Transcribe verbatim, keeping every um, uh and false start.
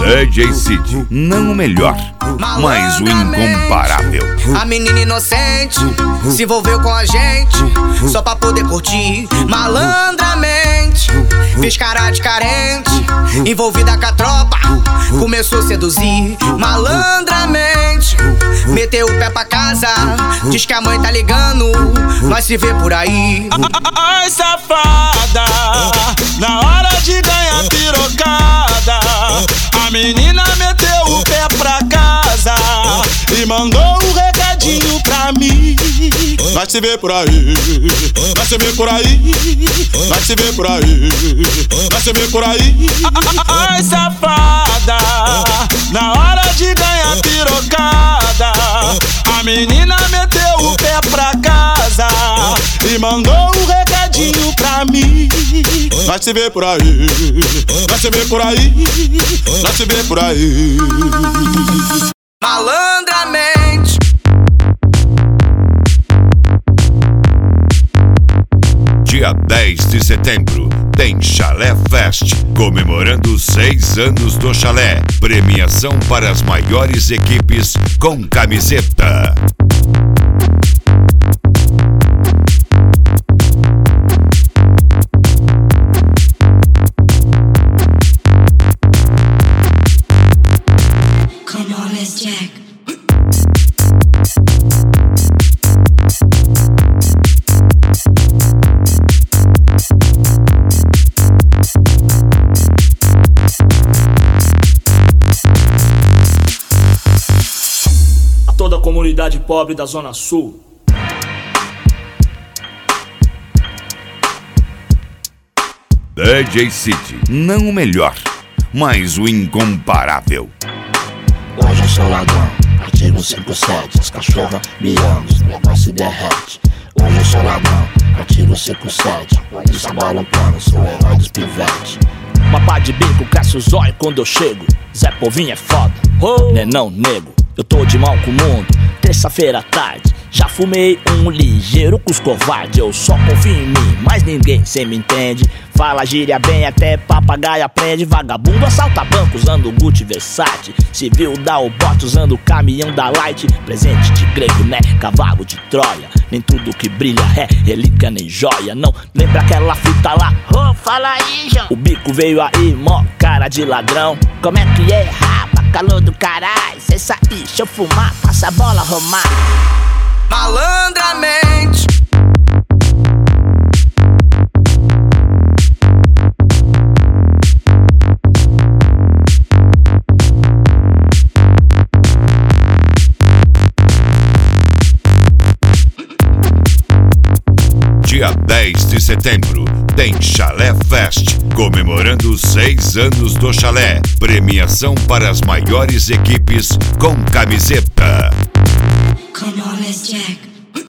D J City, não o melhor, mas o incomparável. A menina inocente se envolveu com a gente só pra poder curtir malandramente. Fez cara de carente, envolvida com a tropa, começou a seduzir malandramente. Meteu o pé pra casa, diz que a mãe tá ligando, nós se vê por aí. Ai, safada, na hora de ganhar pirocada, a menina meteu o pé pra casa e mandou um recadinho pra mim. Nós se vê por aí, nós se vê por aí, nós se vê por aí, nós se vê por aí. Ai, safada, na hora de ganhar pirocada, a menina meteu o pé pra casa e mandou um recadinho pra mim. Nós se vê por aí, nós se vê por aí, nós se vê por aí. Malandramente. Dia dez de setembro tem Chalé Fest, comemorando seis anos do Chalé. Premiação para as maiores equipes com camiseta. Come on, let's jack. Toda a comunidade pobre da Zona Sul. D J City, não o melhor, mas o incomparável. Hoje eu sou ladrão, artigo cinquenta e sete, as cachorras miando, os negócios se derrete. Hoje eu sou ladrão, artigo cinquenta e sete, isso bola um plano, sou o herói dos pivetes. Uma pá de bico cresce o zóio quando eu chego. Zé Povinho é foda, oh. Né não, nego, eu tô de mal com o mundo. Terça-feira à tarde, já fumei um ligeiro com os covardes. Eu só confio em mim, mas ninguém cê me entende. Fala gíria bem, até papagaio aprende. Vagabundo assalta banco usando Gucci Versace. Civil dá o bote usando o caminhão da Light. Presente de grego, né, cavalo de Troia. Nem tudo que brilha é relíquia nem joia. Não lembra aquela fita lá? Oh, fala aí, João. O bico veio aí, mó cara de ladrão. Como é que é, rapa? Calor do caralho. Cê sair, deixa eu fumar, passa a bola, Romar. Malandramente. Dia dez de setembro tem Chalé Fest, comemorando seis anos do Chalé. Premiação para as maiores equipes com camiseta. Come on, let's jack.